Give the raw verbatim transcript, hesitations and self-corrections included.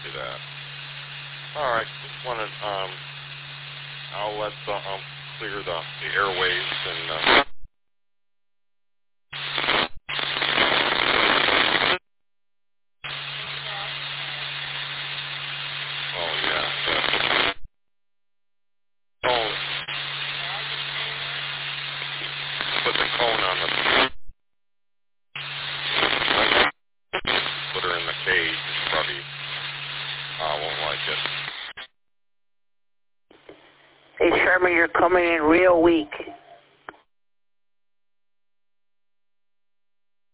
copy that. All right, just wanted, um, I'll let the, um, clear the, the airwaves and, uh, oh yeah, the cone, put the cone on the, put her in the cage, probably, uh, won't like it. Hey, Sherman, you're coming in real weak.